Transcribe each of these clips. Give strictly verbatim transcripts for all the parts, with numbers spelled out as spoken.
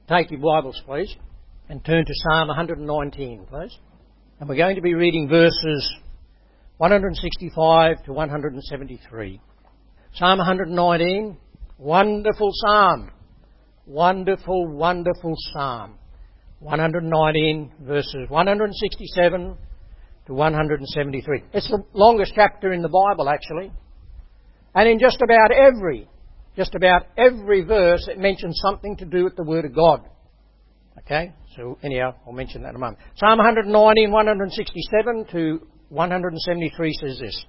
Take your Bibles, please, and turn to Psalm one nineteen, please. And we're going to be reading verses one sixty-five to one seventy-three. Psalm one nineteen, wonderful psalm. Wonderful, wonderful psalm. one nineteen, verses one sixty-seven to one seventy-three. It's the longest chapter in the Bible, actually. And in just about every, just about every verse, it mentions something to do with the Word of God. Okay? So anyhow, I'll mention that in a moment. Psalm one nineteen, one sixty-seven to one seventy-three says this.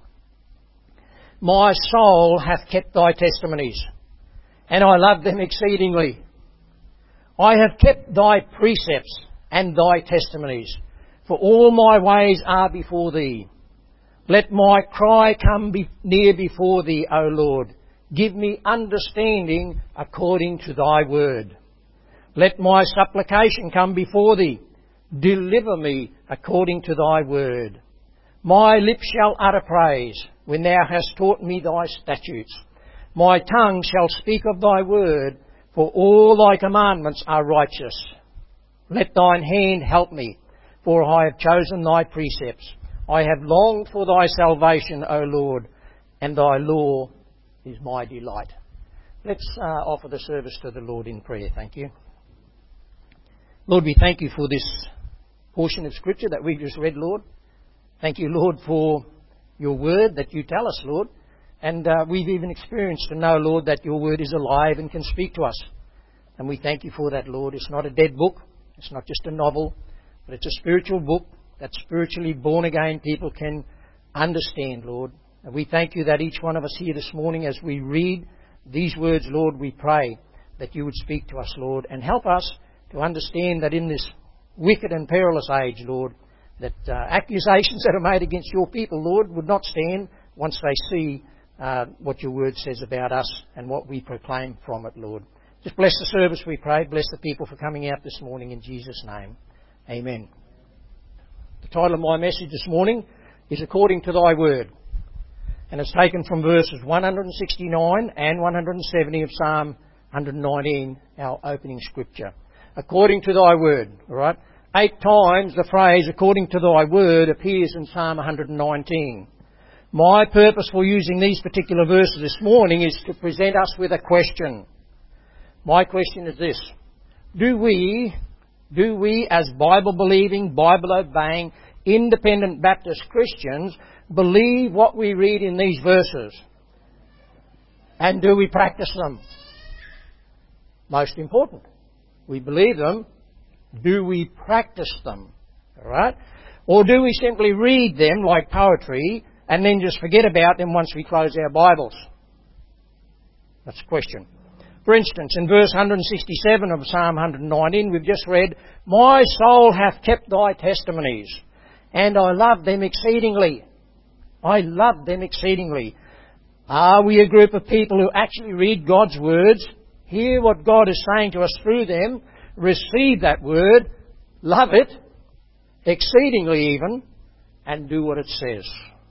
My soul hath kept thy testimonies, and I love them exceedingly. I have kept thy precepts and thy testimonies, for all my ways are before thee. Let my cry come be near before thee, O Lord. Give me understanding according to thy word. Let my supplication come before thee. Deliver me according to thy word. My lips shall utter praise when thou hast taught me thy statutes. My tongue shall speak of thy word, for all thy commandments are righteous. Let thine hand help me, for I have chosen thy precepts. I have longed for thy salvation, O Lord, and thy law is my delight. Let's uh, offer the service to the Lord in prayer. Thank you. Lord, we thank you for this portion of Scripture that we've just read, Lord. Thank you, Lord, for your word that you tell us, Lord. And uh, we've even experienced to know, Lord, that your word is alive and can speak to us. And we thank you for that, Lord. It's not a dead book. It's not just a novel, but it's a spiritual book that spiritually born again people can understand, Lord. And we thank you that each one of us here this morning, as we read these words, Lord, we pray that you would speak to us, Lord, and help us to understand that in this wicked and perilous age, Lord, that uh, accusations that are made against your people, Lord, would not stand once they see uh, what your word says about us and what we proclaim from it, Lord. Just bless the service, we pray. Bless the people for coming out this morning in Jesus' name. Amen. The title of my message this morning is According to Thy Word. And it's taken from verses one sixty-nine and one seventy of Psalm one nineteen, our opening scripture. According to Thy Word. All right? Eight times the phrase, according to Thy Word, appears in Psalm one nineteen. My purpose for using these particular verses this morning is to present us with a question. My question is this. Do we, do we as Bible-believing, Bible-obeying, independent Baptist Christians believe what we read in these verses? And do we practice them? Most important. We believe them. Do we practice them? All right? Or do we simply read them like poetry and then just forget about them once we close our Bibles? That's the question. For instance, in verse one sixty-seven of Psalm one nineteen, we've just read, My soul hath kept thy testimonies, and I love them exceedingly. I love them exceedingly. Are we a group of people who actually read God's words, hear what God is saying to us through them, receive that word, love it, exceedingly even, and do what it says?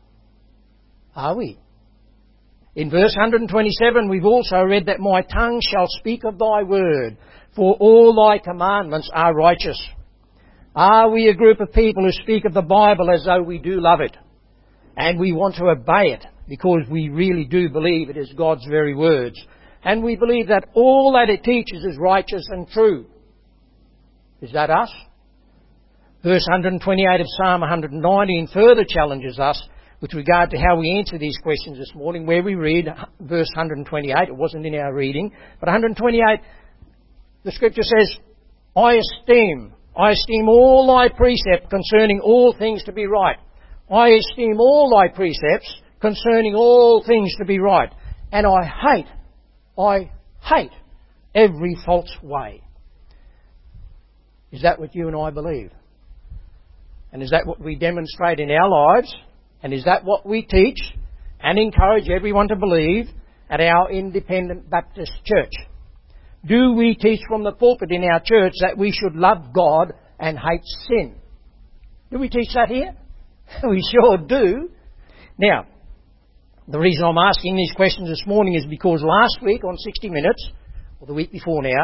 Are we? In verse one twenty-seven, we've also read that my tongue shall speak of thy word, for all thy commandments are righteous. Are we a group of people who speak of the Bible as though we do love it, and we want to obey it because we really do believe it is God's very words, and we believe that all that it teaches is righteous and true? Is that us? Verse one twenty-eight of Psalm one nineteen further challenges us with regard to how we answer these questions this morning, where we read verse one twenty-eight. It wasn't in our reading, but one twenty-eight, the scripture says, I esteem, I esteem all thy precepts concerning all things to be right. I esteem all thy precepts concerning all things to be right. And I hate, I hate every false way. Is that what you and I believe? And is that what we demonstrate in our lives? And is that what we teach and encourage everyone to believe at our independent Baptist church? Do we teach from the pulpit in our church that we should love God and hate sin? Do we teach that here? We sure do. Now, the reason I'm asking these questions this morning is because last week on sixty minutes, or the week before now,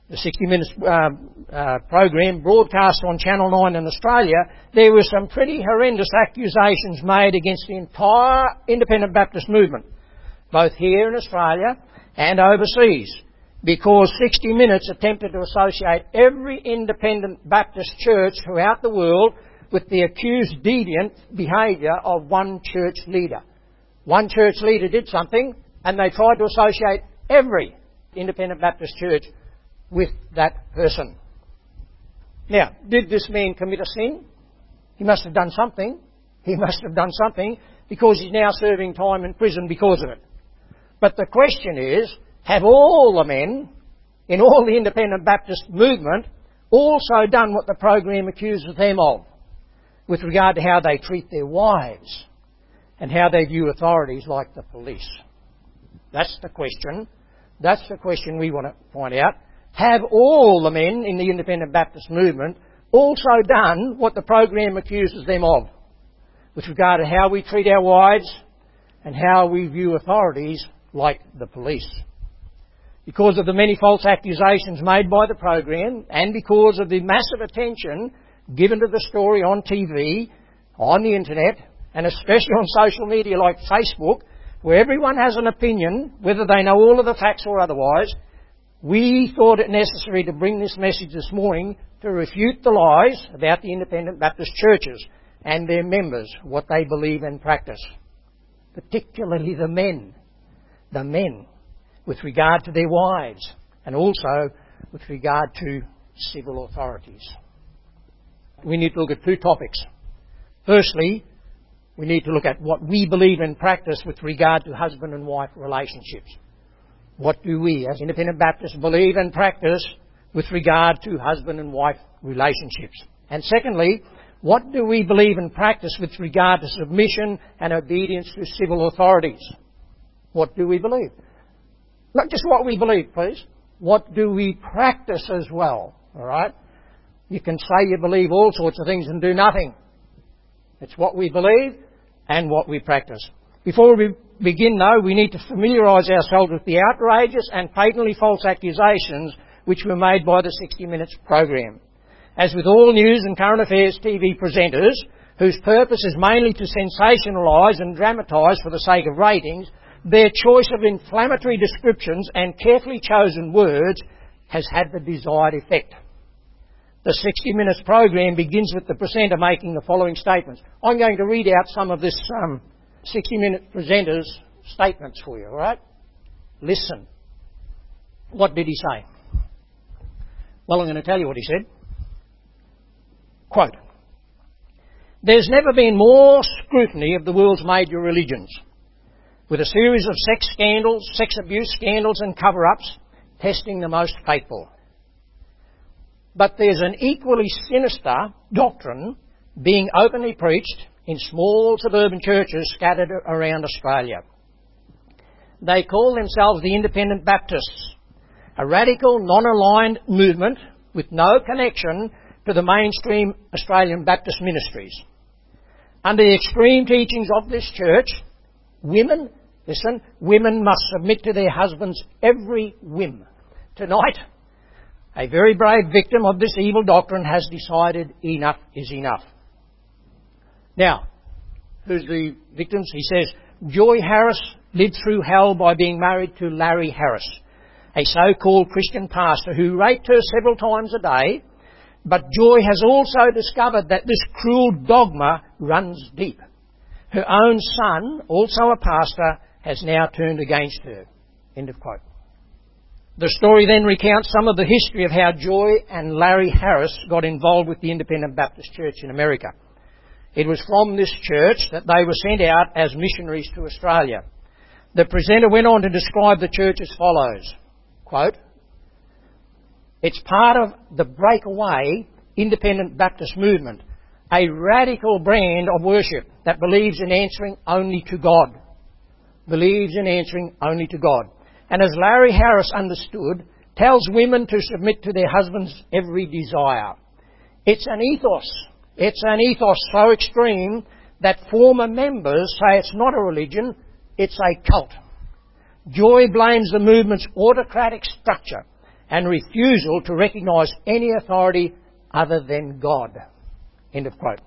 the sixty minutes uh, uh, program broadcast on Channel nine in Australia, there were some pretty horrendous accusations made against the entire Independent Baptist movement, both here in Australia and overseas, because sixty minutes attempted to associate every Independent Baptist church throughout the world with the accused deviant behaviour of one church leader. One church leader did something, and they tried to associate every Independent Baptist church with that person. Now, did this man commit a sin? He must have done something. He must have done something, because he's now serving time in prison because of it. But the question is, have all the men in all the Independent Baptist movement also done what the program accuses them of, with regard to how they treat their wives and how they view authorities like the police? That's the question. That's the question we want to find out. Have all the men in the Independent Baptist movement also done what the program accuses them of, with regard to how we treat our wives and how we view authorities like the police? Because of the many false accusations made by the program, and because of the massive attention given to the story on T V, on the internet, and especially on social media like Facebook, where everyone has an opinion, whether they know all of the facts or otherwise, we thought it necessary to bring this message this morning to refute the lies about the Independent Baptist churches and their members, what they believe and practice. Particularly the men. The men, with regard to their wives, and also with regard to civil authorities. We need to look at two topics. Firstly, we need to look at what we believe and practice with regard to husband and wife relationships. What do we, as Independent Baptists, believe and practice with regard to husband and wife relationships? And secondly, what do we believe and practice with regard to submission and obedience to civil authorities? What do we believe? Not just what we believe, please. What do we practice as well? All right? You can say you believe all sorts of things and do nothing. It's what we believe and what we practice. Before we begin, though, we need to familiarise ourselves with the outrageous and patently false accusations which were made by the sixty minutes program. As with all news and current affairs T V presenters, whose purpose is mainly to sensationalise and dramatise for the sake of ratings, their choice of inflammatory descriptions and carefully chosen words has had the desired effect. The sixty minutes program begins with the presenter making the following statements. I'm going to read out some of this um, sixty minute presenter's statements for you, all right? Listen. What did he say? Well, I'm going to tell you what he said. Quote, "There's never been more scrutiny of the world's major religions, with a series of sex scandals, sex abuse scandals and cover-ups testing the most faithful. But there's an equally sinister doctrine being openly preached in small suburban churches scattered around Australia. They call themselves the Independent Baptists, a radical, non-aligned movement with no connection to the mainstream Australian Baptist ministries. Under the extreme teachings of this church, women, listen, women must submit to their husbands' every whim. Tonight, a very brave victim of this evil doctrine has decided enough is enough." Now, who's the victims? He says, Joy Harris lived through hell by being married to Larry Harris, a so-called Christian pastor who raped her several times a day, but Joy has also discovered that this cruel dogma runs deep. Her own son, also a pastor, has now turned against her. End of quote. The story then recounts some of the history of how Joy and Larry Harris got involved with the Independent Baptist Church in America. It was from this church that they were sent out as missionaries to Australia. The presenter went on to describe the church as follows, quote, "It's part of the breakaway Independent Baptist movement, a radical brand of worship that believes in answering only to God. Believes in answering only to God. And as Larry Harris understood, tells women to submit to their husband's every desire. It's an ethos. It's an ethos so extreme that former members say it's not a religion, it's a cult. Joy blames the movement's autocratic structure and refusal to recognise any authority other than God. End of quote.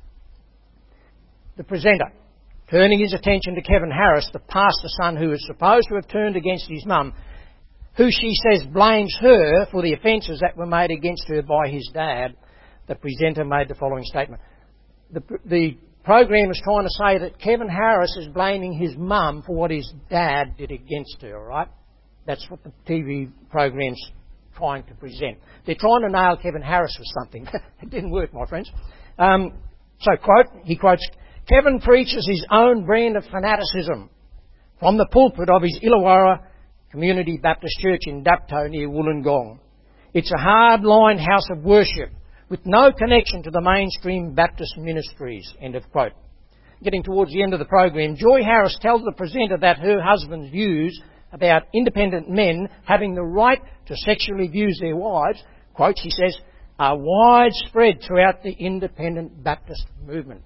The presenter, turning his attention to Kevin Harris, the pastor son who is supposed to have turned against his mum, who she says blames her for the offences that were made against her by his dad, the presenter made the following statement. The, the program is trying to say that Kevin Harris is blaming his mum for what his dad did against her, all right? That's what the T V program's trying to present. They're trying to nail Kevin Harris for something. It didn't work, my friends. Um, so, quote, he quotes, Kevin preaches his own brand of fanaticism from the pulpit of his Illawarra Community Baptist Church in Dapto near Wollongong. It's a hard-line house of worship with no connection to the mainstream Baptist ministries, end of quote. Getting towards the end of the program, Joy Harris tells the presenter that her husband's views about independent men having the right to sexually abuse their wives, quote, she says, are widespread throughout the independent Baptist movement.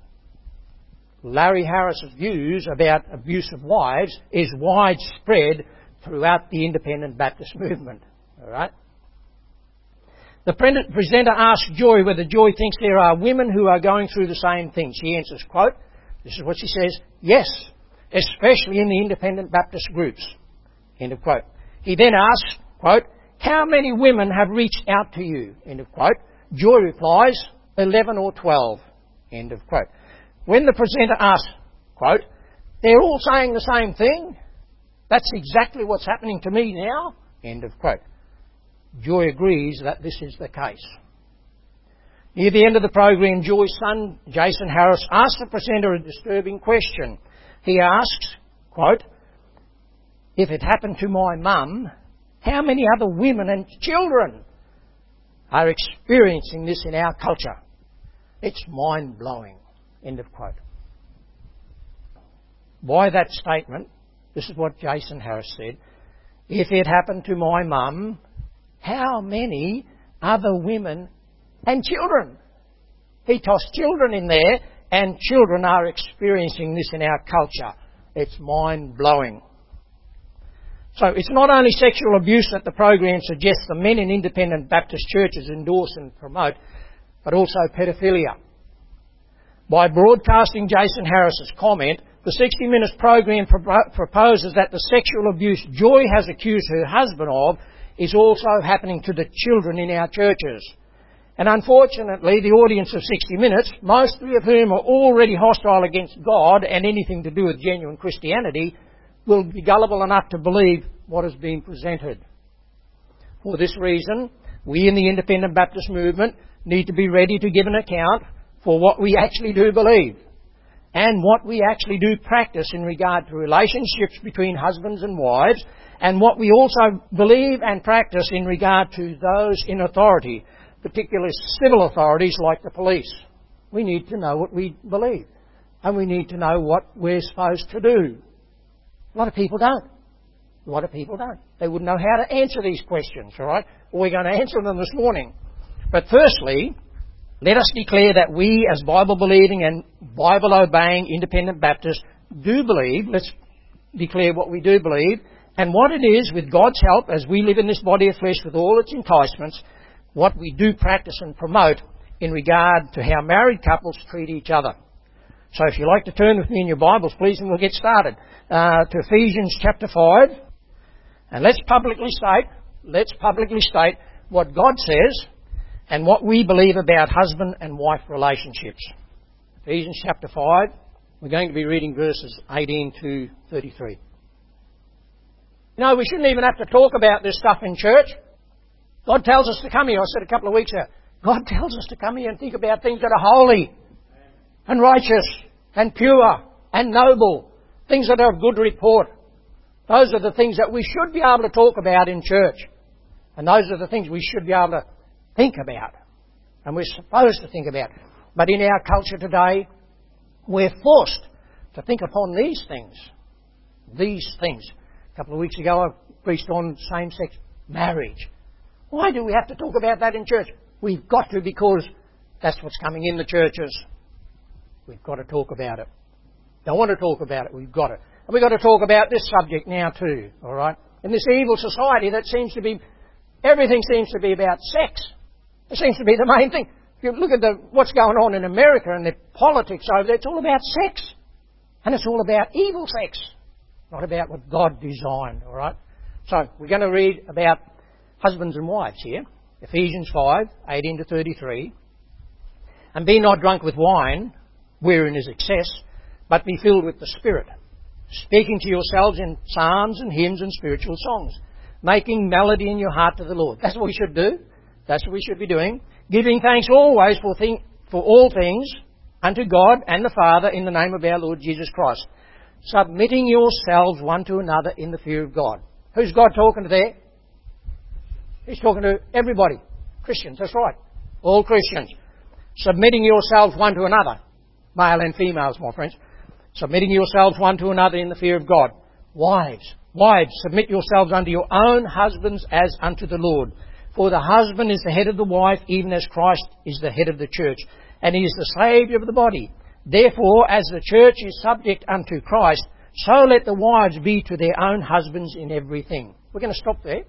Larry Harris's views about abuse of wives is widespread throughout the independent Baptist movement. All right? The presenter asks Joy whether Joy thinks there are women who are going through the same thing. She answers, quote, this is what she says, yes, especially in the independent Baptist groups, end of quote. He then asks, quote, how many women have reached out to you, end of quote. Joy replies, eleven or twelve, end of quote. When the presenter asks, quote, they're all saying the same thing, that's exactly what's happening to me now, end of quote. Joy agrees that this is the case. Near the end of the program, Joy's son, Jason Harris, asks the presenter a disturbing question. He asks, quote, if it happened to my mum, how many other women and children are experiencing this in our culture? It's mind-blowing, end of quote. By that statement, this is what Jason Harris said, if it happened to my mum, how many other women and children? He tossed children in there, and children are experiencing this in our culture. It's mind-blowing. So it's not only sexual abuse that the program suggests the men in independent Baptist churches endorse and promote, but also pedophilia. By broadcasting Jason Harris's comment, the sixty minutes program pro- proposes that the sexual abuse Joy has accused her husband of is also happening to the children in our churches. And unfortunately, the audience of sixty minutes, mostly of whom are already hostile against God and anything to do with genuine Christianity, will be gullible enough to believe what is being presented. For this reason, we in the Independent Baptist movement need to be ready to give an account for what we actually do believe and what we actually do practice in regard to relationships between husbands and wives, and what we also believe and practice in regard to those in authority, particularly civil authorities like the police. We need to know what we believe, and we need to know what we're supposed to do. A lot of people don't. A lot of people don't. They wouldn't know how to answer these questions, all right? Well, we're going to answer them this morning. But firstly, let us declare that we, as Bible-believing and Bible-obeying independent Baptists, do believe, let's declare what we do believe, and what it is, with God's help, as we live in this body of flesh with all its enticements, what we do practice and promote in regard to how married couples treat each other. So if you'd like to turn with me in your Bibles, please, and we'll get started, uh, to Ephesians chapter five. And let's publicly state, let's publicly state what God says and what we believe about husband and wife relationships. Ephesians chapter five, we're going to be reading verses eighteen to thirty-three. You know, we shouldn't even have to talk about this stuff in church. God tells us to come here. I said a couple of weeks ago, God tells us to come here and think about things that are holy and righteous and pure and noble, things that are of good report. Those are the things that we should be able to talk about in church. And those are the things we should be able to think about. And we're supposed to think about. But in our culture today, we're forced to think upon these things. These things. A couple of weeks ago I preached on same-sex marriage. Why do we have to talk about that in church? We've got to, because that's what's coming in the churches. We've got to talk about it. Don't want to talk about it, we've got it. And we've got to talk about this subject now too, all right? In this evil society that seems to be Everything seems to be about sex. It seems to be the main thing. If you look at the, what's going on in America and the politics over there, it's all about sex. And it's all about evil sex, not about what God designed, all right? So we're going to read about husbands and wives here. Ephesians five, eighteen to thirty-three. And be not drunk with wine, wherein is excess, but be filled with the Spirit, speaking to yourselves in psalms and hymns and spiritual songs, making melody in your heart to the Lord. That's what we should do. That's what we should be doing. Giving thanks always for, thing, for all things unto God and the Father in the name of our Lord Jesus Christ, submitting yourselves one to another in the fear of God. Who's God talking to there? He's talking to everybody. Christians, that's right. All Christians. Submitting yourselves one to another. Male and females, my friends. Submitting yourselves one to another in the fear of God. Wives, wives, submit yourselves unto your own husbands as unto the Lord. For the husband is the head of the wife, even as Christ is the head of the church, and he is the Saviour of the body. Therefore, as the church is subject unto Christ, so let the wives be to their own husbands in everything. We're going to stop there.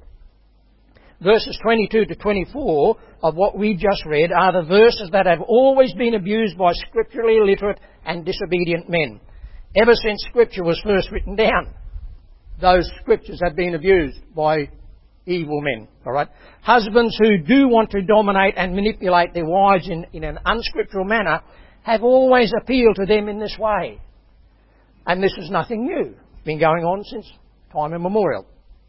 Verses twenty-two to twenty-four of what we just read are the verses that have always been abused by scripturally illiterate and disobedient men. Ever since Scripture was first written down, those scriptures have been abused by evil men. All right? Husbands who do want to dominate and manipulate their wives in, in an unscriptural manner have always appealed to them in this way. And this is nothing new. It's been going on since time immemorial.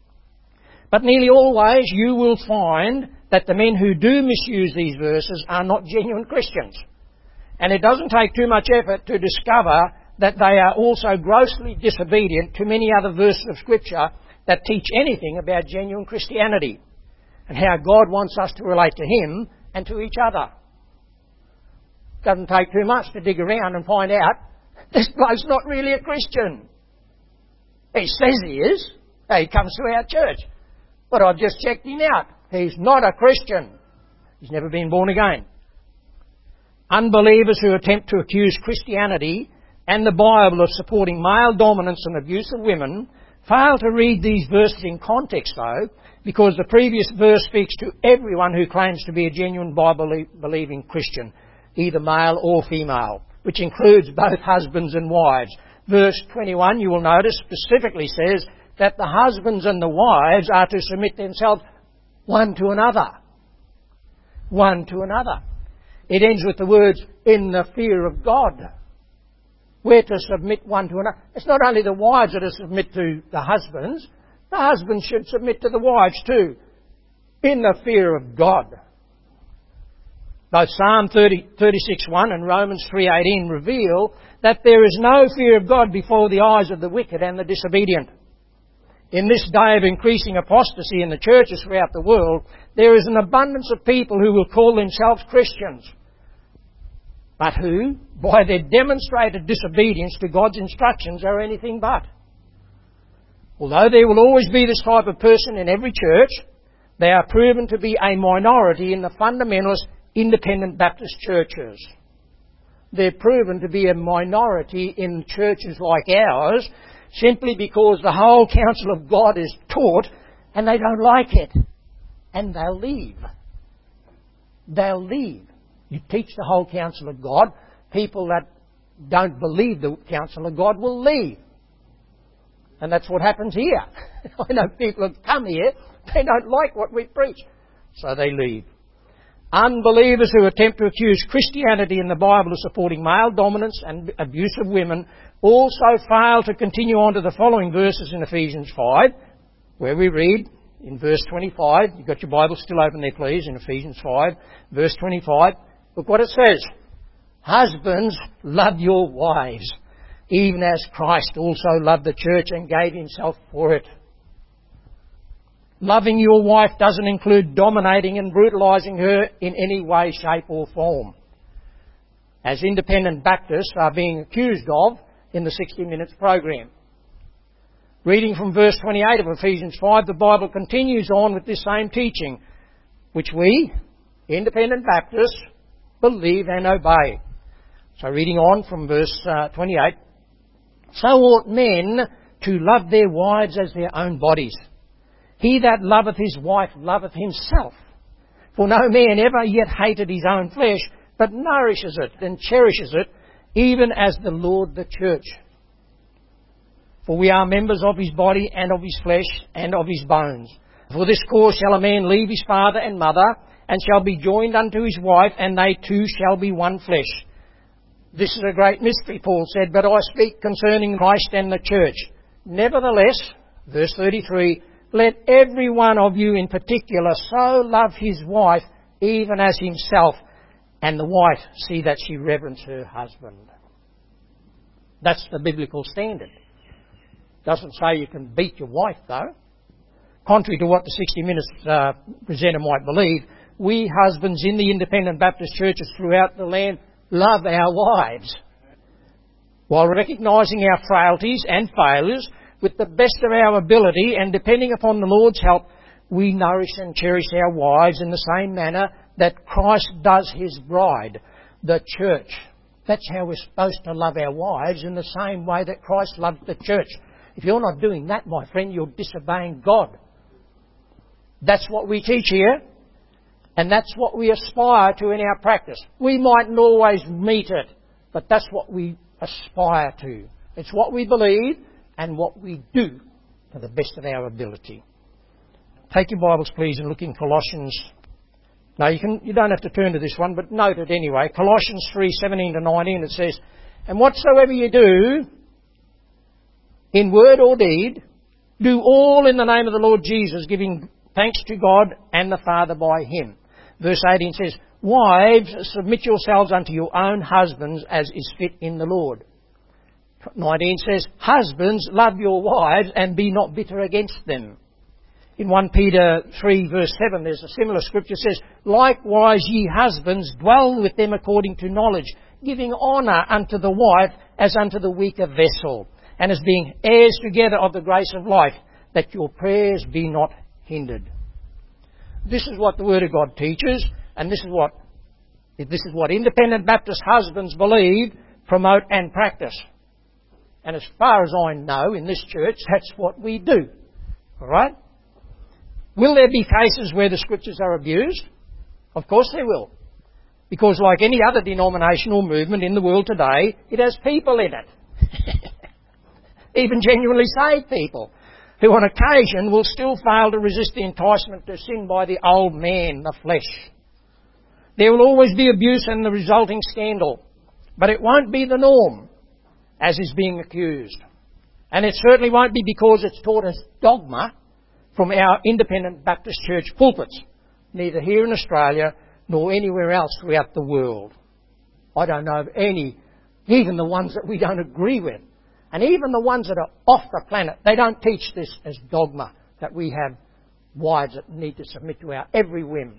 But nearly always you will find that the men who do misuse these verses are not genuine Christians. And it doesn't take too much effort to discover that they are also grossly disobedient to many other verses of Scripture that teach anything about genuine Christianity and how God wants us to relate to Him and to each other. Doesn't take too much to dig around and find out this bloke's not really a Christian. He says he is. He comes to our church. But I've just checked him out. He's not a Christian. He's never been born again. Unbelievers who attempt to accuse Christianity and the Bible of supporting male dominance and abuse of women fail to read these verses in context, though, because the previous verse speaks to everyone who claims to be a genuine Bible-believing Christian, either male or female, which includes both husbands and wives. Verse twenty-one, you will notice, specifically says that the husbands and the wives are to submit themselves one to another. One to another. It ends with the words, in the fear of God. We're to submit one to another. It's not only the wives that are to submit to the husbands. The husbands should submit to the wives too. In the fear of God. Both Psalm thirty, thirty-six one and Romans three eighteen reveal that there is no fear of God before the eyes of the wicked and the disobedient. In this day of increasing apostasy in the churches throughout the world, there is an abundance of people who will call themselves Christians, but who, by their demonstrated disobedience to God's instructions, are anything but. Although there will always be this type of person in every church, they are proven to be a minority in the fundamentalist independent Baptist churches. They're proven to be a minority in churches like ours, simply because the whole counsel of God is taught and they don't like it. And they'll leave. They'll leave. You teach the whole counsel of God, people that don't believe the counsel of God will leave. And that's what happens here. I know people have come here, they don't like what we preach, so they leave. Unbelievers who attempt to accuse Christianity and the Bible of supporting male dominance and abuse of women also fail to continue on to the following verses in Ephesians five, where we read in verse twenty-five, you've got your Bible still open there please, in Ephesians five, verse twenty-five, look what it says. Husbands, love your wives, even as Christ also loved the church and gave himself for it. Loving your wife doesn't include dominating and brutalising her in any way, shape or form, as independent Baptists are being accused of in the sixty minutes program. Reading from verse twenty-eight of Ephesians five, the Bible continues on with this same teaching, which we, independent Baptists, believe and obey. So reading on from verse uh, twenty-eight, so ought men to love their wives as their own bodies. He that loveth his wife loveth himself. For no man ever yet hated his own flesh, but nourishes it and cherishes it, even as the Lord the church. For we are members of his body and of his flesh and of his bones. For this cause shall a man leave his father and mother, and shall be joined unto his wife, and they two shall be one flesh. This is a great mystery, Paul said, but I speak concerning Christ and the church. Nevertheless, verse thirty-three, let every one of you in particular so love his wife, even as himself, and the wife see that she reverence her husband. That's the biblical standard. Doesn't say you can beat your wife, though. Contrary to what the sixty minutes uh, presenter might believe, we husbands in the independent Baptist churches throughout the land love our wives, while recognising our frailties and failures with the best of our ability, and depending upon the Lord's help, we nourish and cherish our wives in the same manner that Christ does his bride, the church. That's how we're supposed to love our wives, in the same way that Christ loved the church. If you're not doing that, my friend, you're disobeying God. That's what we teach here, and that's what we aspire to in our practice. We mightn't always meet it, but that's what we aspire to. It's what we believe and what we do to the best of our ability. Take your Bibles, please, and look in Colossians. Now, you can, you don't have to turn to this one, but note it anyway. Colossians three, seventeen to nineteen, it says, and whatsoever you do, in word or deed, do all in the name of the Lord Jesus, giving thanks to God and the Father by him. Verse eighteen says, wives, submit yourselves unto your own husbands as is fit in the Lord. nineteen says, husbands, love your wives and be not bitter against them. In First Peter three verse seven, there's a similar scripture that says, likewise ye husbands, dwell with them according to knowledge, giving honour unto the wife as unto the weaker vessel, and as being heirs together of the grace of life, that your prayers be not hindered. This is what the Word of God teaches, and this is what this is what independent Baptist husbands believe, promote and practice. And as far as I know, in this church, that's what we do. All right? Will there be cases where the Scriptures are abused? Of course there will. Because like any other denominational movement in the world today, it has people in it. Even genuinely saved people, who on occasion will still fail to resist the enticement to sin by the old man, the flesh. There will always be abuse and the resulting scandal, but it won't be the norm, as is being accused. And it certainly won't be because it's taught as dogma from our independent Baptist church pulpits, neither here in Australia nor anywhere else throughout the world. I don't know of any, even the ones that we don't agree with, and even the ones that are off the planet, they don't teach this as dogma, that we have wives that need to submit to our every whim.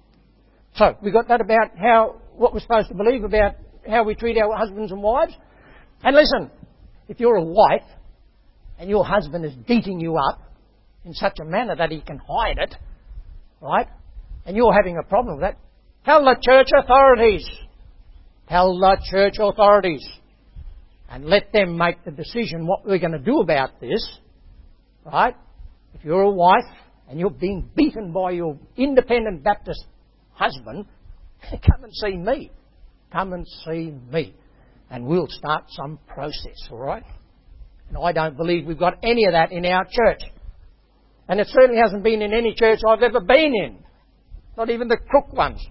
So, we got that about how, what we're supposed to believe about how we treat our husbands and wives. And listen, if you're a wife and your husband is beating you up in such a manner that he can hide it, right, and you're having a problem with that, tell the church authorities. Tell the church authorities. And let them make the decision what we're going to do about this, right? If you're a wife and you're being beaten by your independent Baptist husband, come and see me. Come and see me. And we'll start some process, all right? And I don't believe we've got any of that in our church. And it certainly hasn't been in any church I've ever been in. Not even the crook ones.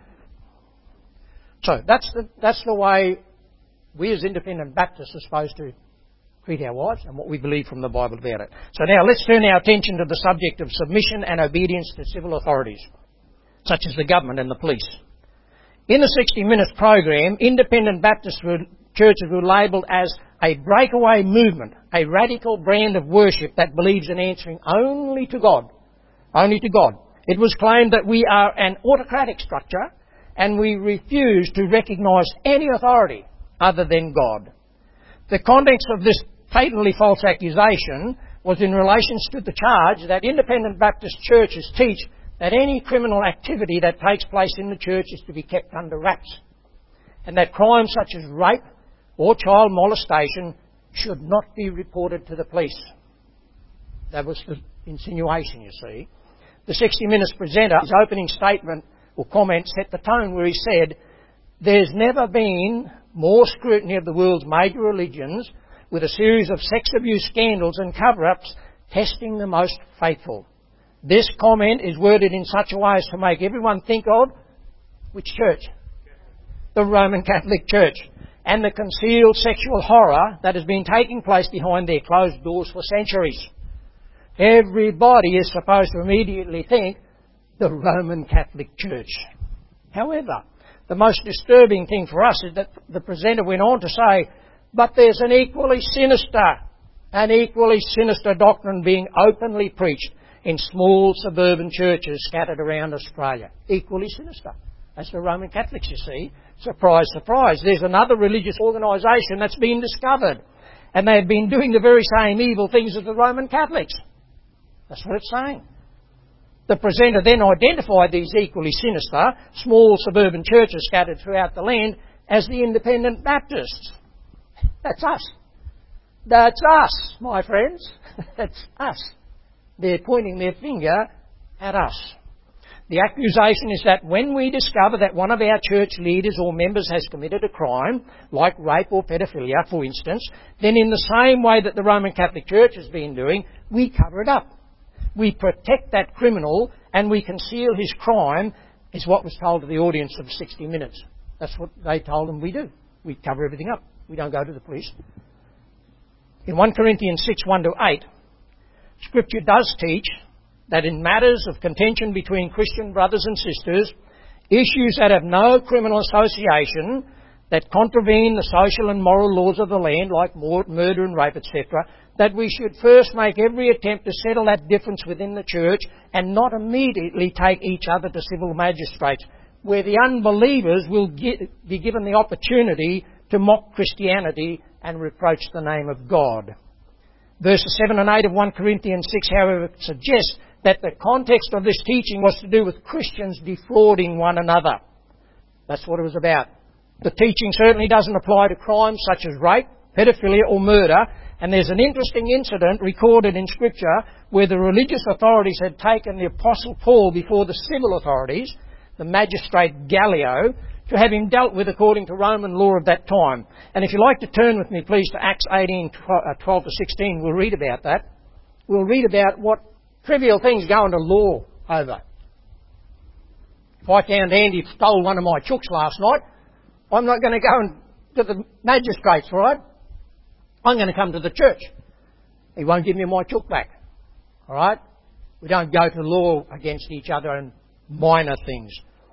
So that's the, that's the way we as independent Baptists are supposed to treat our wives and what we believe from the Bible about it. So now let's turn our attention to the subject of submission and obedience to civil authorities, such as the government and the police. In the sixty minutes program, independent Baptist churches were labelled as a breakaway movement, a radical brand of worship that believes in answering only to God. Only to God. It was claimed that we are an autocratic structure and we refuse to recognise any authority other than God. The context of this patently false accusation was in relation to the charge that independent Baptist churches teach that any criminal activity that takes place in the church is to be kept under wraps, and that crimes such as rape or child molestation should not be reported to the police. That was the insinuation, you see. The sixty minutes presenter, his opening statement or comment set the tone where he said, "There's never been more scrutiny of the world's major religions with a series of sex abuse scandals and cover-ups testing the most faithful. This comment is worded in such a way as to make everyone think of which church? The Roman Catholic Church, and the concealed sexual horror that has been taking place behind their closed doors for centuries. Everybody is supposed to immediately think the Roman Catholic Church." However, the most disturbing thing for us is that the presenter went on to say, "But there's an equally sinister, an equally sinister doctrine being openly preached in small suburban churches scattered around Australia." Equally sinister. That's the Roman Catholics, you see. Surprise, surprise. There's another religious organisation that's been discovered, and they've been doing the very same evil things as the Roman Catholics. That's what it's saying. The presenter then identified these equally sinister, small suburban churches scattered throughout the land as the Independent Baptists. That's us. That's us, my friends. That's us. They're pointing their finger at us. The accusation is that when we discover that one of our church leaders or members has committed a crime, like rape or pedophilia, for instance, then in the same way that the Roman Catholic Church has been doing, we cover it up. We protect that criminal and we conceal his crime, is what was told to the audience of sixty minutes. That's what they told them we do. We cover everything up. We don't go to the police. In First Corinthians six, one to eight, Scripture does teach that in matters of contention between Christian brothers and sisters, issues that have no criminal association, that contravene the social and moral laws of the land, like murder and rape, et cetera, that we should first make every attempt to settle that difference within the church and not immediately take each other to civil magistrates, where the unbelievers will get, be given the opportunity to mock Christianity and reproach the name of God. Verses seven and eight of First Corinthians six, however, suggest that the context of this teaching was to do with Christians defrauding one another. That's what it was about. The teaching certainly doesn't apply to crimes such as rape, pedophilia or murder, and there's an interesting incident recorded in Scripture where the religious authorities had taken the Apostle Paul before the civil authorities, the magistrate Gallio, to have him dealt with according to Roman law of that time. And if you'd like to turn with me, please, to Acts eighteen, twelve to sixteen, we'll read about that. We'll read about what trivial things go into law over. If I found Andy stole one of my chooks last night, I'm not going to go to the magistrates, right? I'm going to come to the church. He won't give me my chook back. All right? We don't go to law against each other in minor things.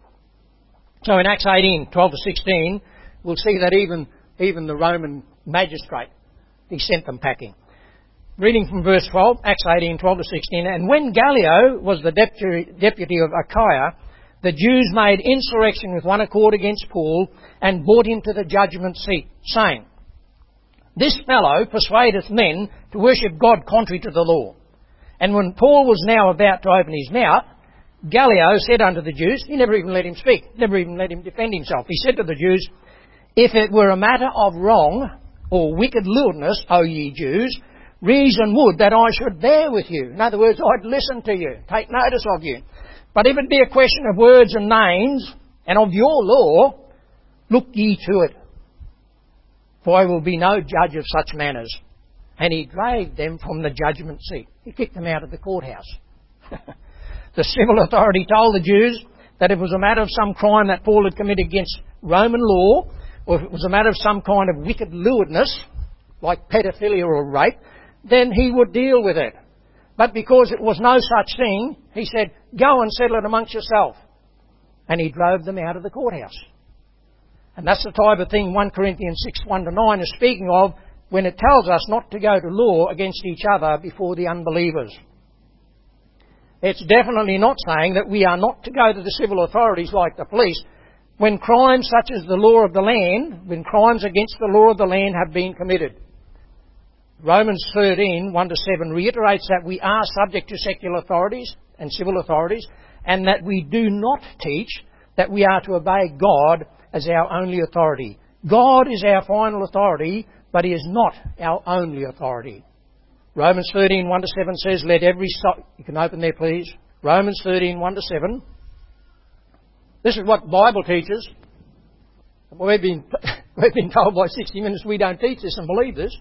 So in Acts eighteen, twelve to sixteen, we'll see that even, even the Roman magistrate, he sent them packing. Reading from verse twelve, Acts eighteen, twelve to sixteen, "And when Gallio was the deputy, deputy of Achaia, the Jews made insurrection with one accord against Paul and brought him to the judgment seat, saying, 'This fellow persuadeth men to worship God contrary to the law.' And when Paul was now about to open his mouth, Gallio said unto the Jews," he never even let him speak, never even let him defend himself. He said to the Jews, "If it were a matter of wrong or wicked lewdness, O ye Jews, reason would that I should bear with you." In other words, I'd listen to you, take notice of you. "But if it be a question of words and names and of your law, look ye to it. For I will be no judge of such matters." And he drave them from the judgment seat. He kicked them out of the courthouse. The civil authority told the Jews that if it was a matter of some crime that Paul had committed against Roman law, or if it was a matter of some kind of wicked lewdness, like pedophilia or rape, then he would deal with it. But because it was no such thing, he said, "Go and settle it amongst yourself." And he drove them out of the courthouse. And that's the type of thing First Corinthians six, one to nine is speaking of when it tells us not to go to law against each other before the unbelievers. It's definitely not saying that we are not to go to the civil authorities like the police when crimes such as the law of the land, when crimes against the law of the land have been committed. Romans thirteen, one to seven reiterates that we are subject to secular authorities and civil authorities, and that we do not teach that we are to obey God as our only authority. God is our final authority, but He is not our only authority. Romans thirteen, one to seven says, let every soul... You can open there, please. Romans thirteen, one to seven. This is what the Bible teaches. We've been, we've been told by sixty minutes we don't teach this and believe this.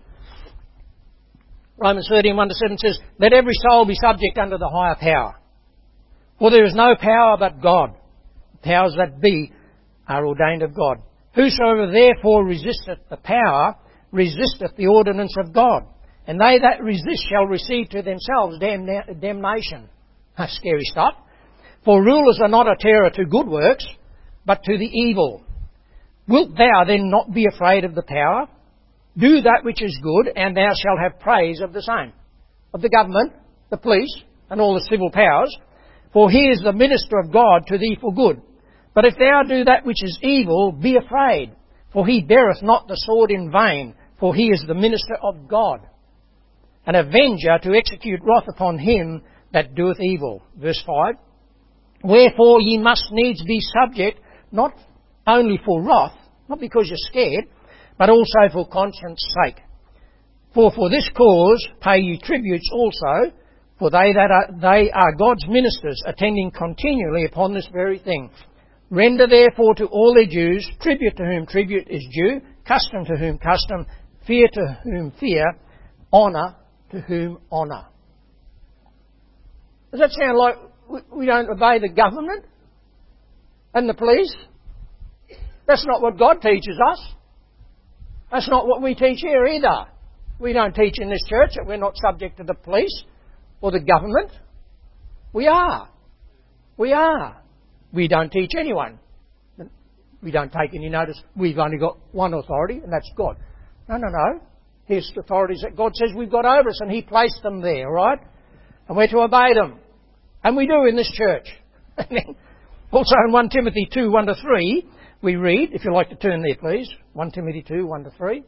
Romans thirteen, one to seven says, let every soul be subject unto the higher power. For there is no power but God. The powers that be are ordained of God. Whosoever therefore resisteth the power, resisteth the ordinance of God. And they that resist shall receive to themselves damn- damnation. That's scary stuff. For rulers are not a terror to good works, but to the evil. Wilt thou then not be afraid of the power? Do that which is good, and thou shalt have praise of the same. Of the government, the police, and all the civil powers. For he is the minister of God to thee for good. But if thou do that which is evil, be afraid. For he beareth not the sword in vain, for he is the minister of God, an avenger to execute wrath upon him that doeth evil. Verse five. Wherefore ye must needs be subject, not only for wrath, not because you're scared, but also for conscience sake. For for this cause pay ye tributes also, for they that are, they are God's ministers, attending continually upon this very thing. Render therefore to all their dues, tribute to whom tribute is due, custom to whom custom, fear to whom fear, honour to whom honour. Does that sound like we don't obey the government and the police? That's not what God teaches us. That's not what we teach here either. We don't teach in this church that we're not subject to the police or the government. We are. We are. We don't teach anyone. We don't take any notice. We've only got one authority, and that's God. No, no, no. Here's authorities that God says we've got over us, and He placed them there, all right? And we're to obey them. And we do in this church. Also in First Timothy two, one to three, we read, if you'd like to turn there please, First Timothy two, one to three.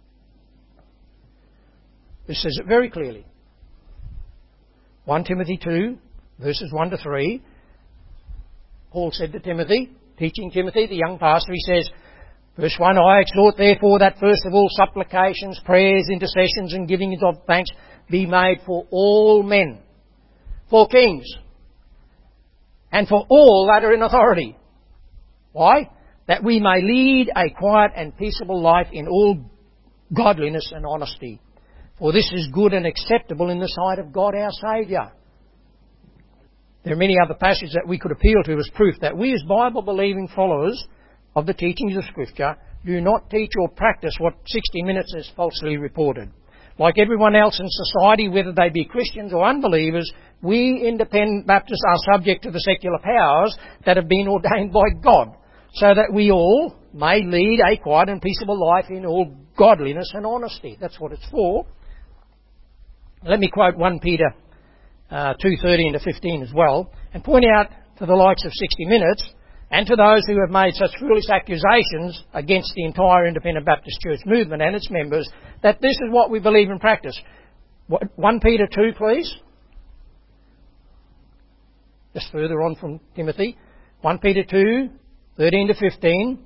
This says it very clearly. First Timothy two, verses one to three. Paul said to Timothy, teaching Timothy, the young pastor, he says, verse one, I exhort therefore that first of all supplications, prayers, intercessions and givings of thanks be made for all men, for kings, and for all that are in authority. Why? That we may lead a quiet and peaceable life in all godliness and honesty. For this is good and acceptable in the sight of God our Saviour. There are many other passages that we could appeal to as proof that we as Bible-believing followers of the teachings of Scripture do not teach or practice what sixty minutes has falsely reported. Like everyone else in society, whether they be Christians or unbelievers, we independent Baptists are subject to the secular powers that have been ordained by God, so that we all may lead a quiet and peaceable life in all godliness and honesty. That's what it's for. Let me quote First Peter uh, two, thirteen to fifteen as well, and point out to the likes of sixty minutes and to those who have made such foolish accusations against the entire Independent Baptist Church movement and its members that this is what we believe in practice. First Peter two, please. Just further on from Timothy. First Peter two, thirteen to fifteen.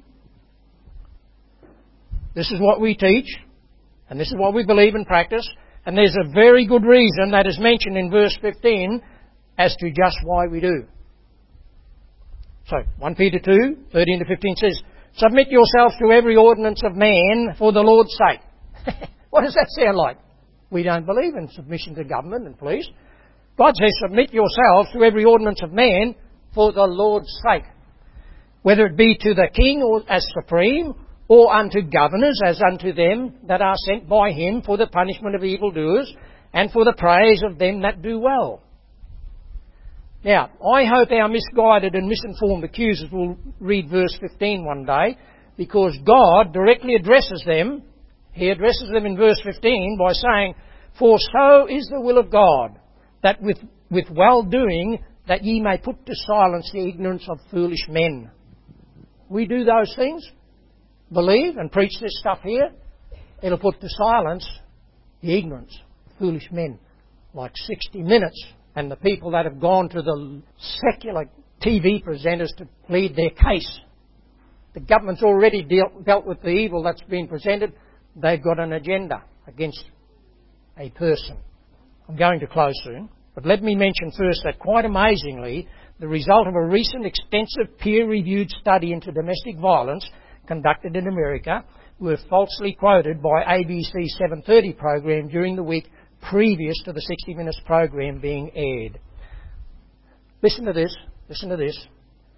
This is what we teach, and this is what we believe in practice, and there's a very good reason that is mentioned in verse fifteen as to just why we do. So, First Peter two, thirteen to fifteen says, submit yourselves to every ordinance of man for the Lord's sake. What does that sound like? We don't believe in submission to government and police. God says, submit yourselves to every ordinance of man for the Lord's sake. Whether it be to the king or as supreme, or unto governors as unto them that are sent by him for the punishment of evildoers, and for the praise of them that do well. Now, I hope our misguided and misinformed accusers will read verse fifteen one day, because God directly addresses them. He addresses them in verse fifteen by saying, for so is the will of God, that with, with well-doing that ye may put to silence the ignorance of foolish men. We do those things, believe and preach this stuff here, it'll put to silence the ignorance of foolish men, like sixty minutes. And the people that have gone to the secular T V presenters to plead their case. The government's already dealt, dealt with the evil that's been presented. They've got an agenda against a person I'm going to close soon, but let me mention first that quite amazingly, the result of a recent extensive peer-reviewed study into domestic violence conducted in America were falsely quoted by A B C seven thirty program during the week previous to the sixty minutes program being aired. Listen to this, listen to this.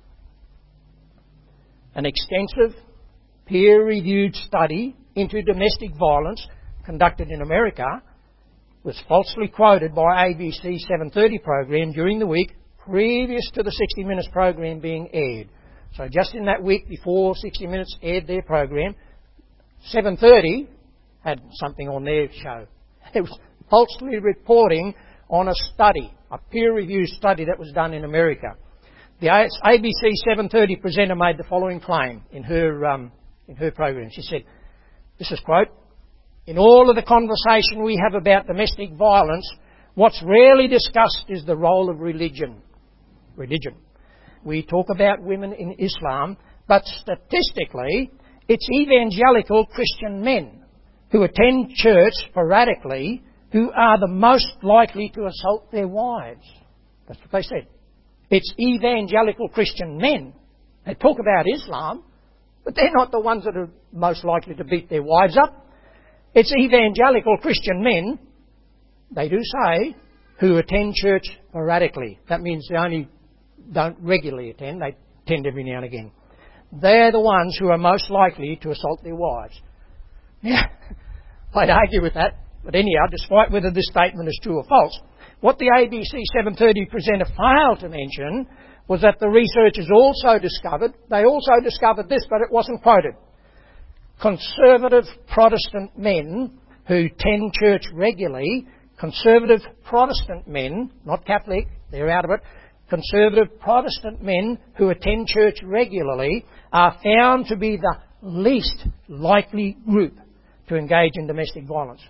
An extensive peer-reviewed study into domestic violence conducted in America was falsely quoted by A B C seven thirty program during the week previous to the sixty minutes program being aired. So just in that week before sixty minutes aired their program, seven thirty had something on their show. It was falsely reporting on a study, a peer-reviewed study that was done in America. The A B C seven thirty presenter made the following claim in her um, in her program. She said, this is quote, "In all of the conversation we have about domestic violence, what's rarely discussed is the role of religion. Religion. We talk about women in Islam, but statistically, it's evangelical Christian men who attend church sporadically who are the most likely to assault their wives." That's what they said. It's evangelical Christian men. They talk about Islam, but they're not the ones that are most likely to beat their wives up. It's evangelical Christian men, they do say, who attend church sporadically. That means they only don't regularly attend, they attend every now and again. They're the ones who are most likely to assault their wives. Now, I'd argue with that, but anyhow, despite whether this statement is true or false, what the A B C seven thirty presenter failed to mention was that the researchers also discovered, they also discovered this, but it wasn't quoted. Conservative Protestant men who attend church regularly, conservative Protestant men, not Catholic, they're out of it, conservative Protestant men who attend church regularly are found to be the least likely group to engage in domestic violence.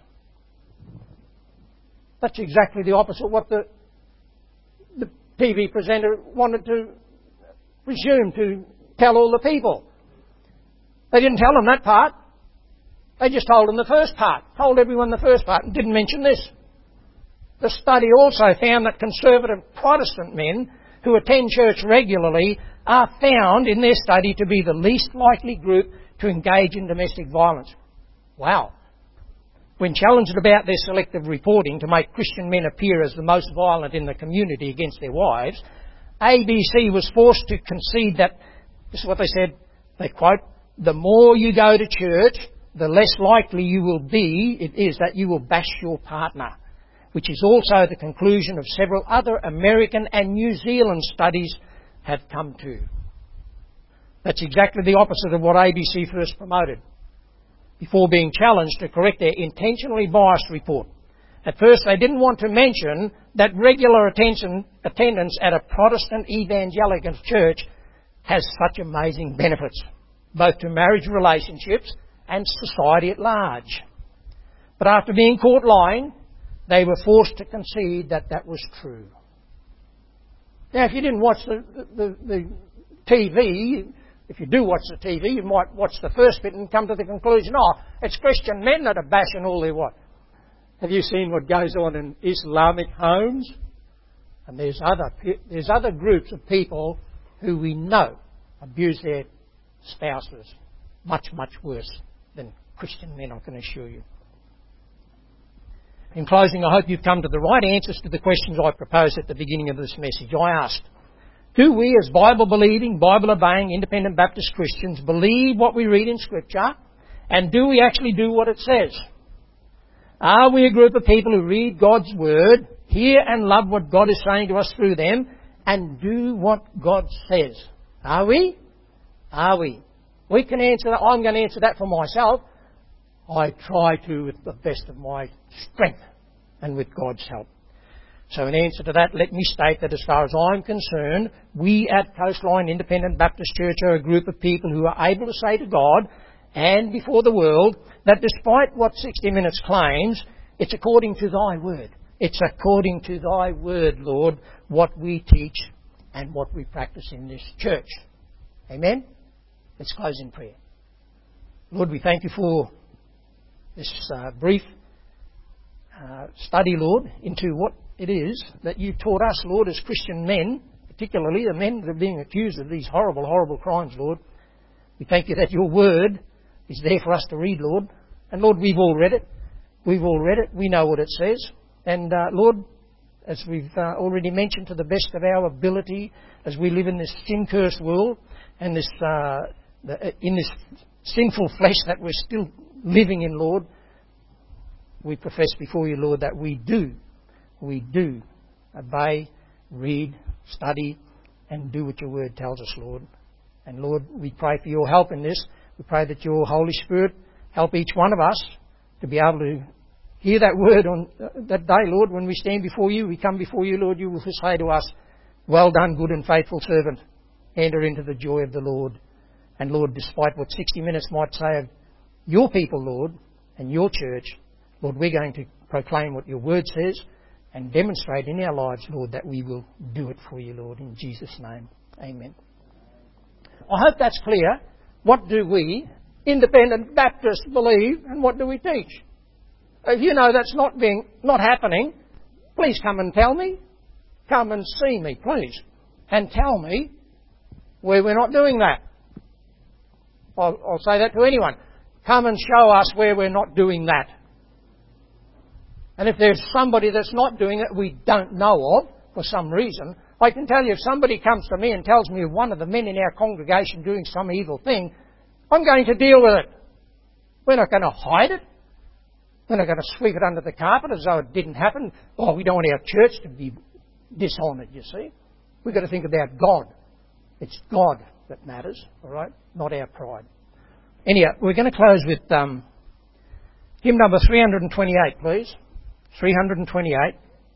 That's exactly the opposite of what the, the T V presenter wanted to presume to tell all the people. They didn't tell them that part. They just told them the first part, told everyone the first part and didn't mention this. The study also found that conservative Protestant men who attend church regularly are found in their study to be the least likely group to engage in domestic violence. Wow. When challenged about their selective reporting to make Christian men appear as the most violent in the community against their wives, A B C was forced to concede that, this is what they said, they quote, "The more you go to church, the less likely you will be, it is that you will bash your partner," which is also the conclusion of several other American and New Zealand studies have come to. That's exactly the opposite of what A B C first promoted, before being challenged to correct their intentionally biased report. At first, they didn't want to mention that regular attention, attendance at a Protestant evangelical church has such amazing benefits, both to marriage relationships and society at large. But after being caught lying, they were forced to concede that that was true. Now, if you didn't watch the, the, the T V, if you do watch the T V, you might watch the first bit and come to the conclusion, oh, it's Christian men that are bashing all their what? Have you seen what goes on in Islamic homes? And there's other, there's other groups of people who we know abuse their spouses much, much worse than Christian men, I can assure you. In closing, I hope you've come to the right answers to the questions I proposed at the beginning of this message. I asked, do we as Bible-believing, Bible-obeying, independent Baptist Christians believe what we read in Scripture? And do we actually do what it says? Are we a group of people who read God's Word, hear and love what God is saying to us through them, and do what God says? Are we? Are we? We can answer that. I'm going to answer that for myself. I try to with the best of my strength and with God's help. So in answer to that, let me state that as far as I'm concerned, we at Coastline Independent Baptist Church are a group of people who are able to say to God and before the world that despite what sixty minutes claims, it's according to Thy Word. It's according to Thy Word, Lord, what we teach and what we practice in this church. Amen? Let's close in prayer. Lord, we thank You for this uh, brief uh, study, Lord, into what it is that you taught us, Lord, as Christian men, particularly the men that are being accused of these horrible, horrible crimes, Lord. We thank you that your word is there for us to read, Lord. And Lord, we've all read it. We've all read it. We know what it says. And uh, Lord, as we've uh, already mentioned, to the best of our ability, as we live in this sin-cursed world and this uh, the, in this sinful flesh that we're still living in, Lord, we profess before you, Lord, that we do, we do obey, read, study, and do what your word tells us, Lord. And Lord, we pray for your help in this. We pray that your Holy Spirit help each one of us to be able to hear that word on uh, that day, Lord, when we stand before you, we come before you, Lord, you will say to us, well done, good and faithful servant. Enter into the joy of the Lord. And Lord, despite what sixty minutes might say of your people, Lord, and your church, Lord, we're going to proclaim what your word says and demonstrate in our lives, Lord, that we will do it for you, Lord, in Jesus' name. Amen. I hope that's clear. What do we, independent Baptists, believe and what do we teach? If you know that's not being, not happening, please come and tell me. Come and see me, please. And tell me where we're not doing that. I'll, I'll say that to anyone. Come and show us where we're not doing that. And if there's somebody that's not doing it we don't know of, for some reason, I can tell you if somebody comes to me and tells me of one of the men in our congregation doing some evil thing, I'm going to deal with it. We're not going to hide it. We're not going to sweep it under the carpet as though it didn't happen. Oh, we don't want our church to be dishonoured, you see. We've got to think about God. It's God that matters, all right, not our pride. Anyhow, we're going to close with um, hymn number three hundred twenty-eight, please. three hundred twenty-eight.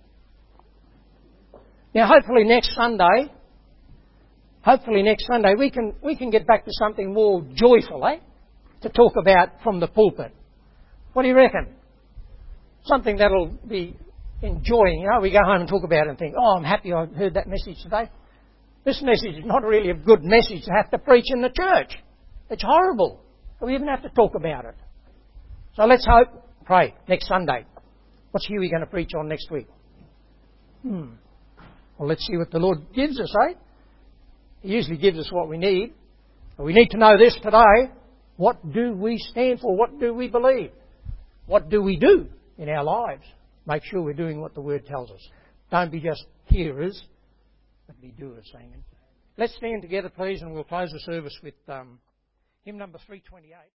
Now, hopefully next Sunday, hopefully next Sunday we can we can get back to something more joyful, eh? To talk about from the pulpit. What do you reckon? Something that'll be enjoying. You know, we go home and talk about it and think, oh, I'm happy I heard that message today. This message is not really a good message to have to preach in the church. It's horrible. We even have to talk about it. So let's hope, pray, next Sunday. What's Huey going to preach on next week? Hmm. Well, let's see what the Lord gives us, eh? He usually gives us what we need. We need to know this today. What do we stand for? What do we believe? What do we do in our lives? Make sure we're doing what the Word tells us. Don't be just hearers, but be doers, saying. Let's stand together, please, and we'll close the service with um, hymn number three twenty-eight.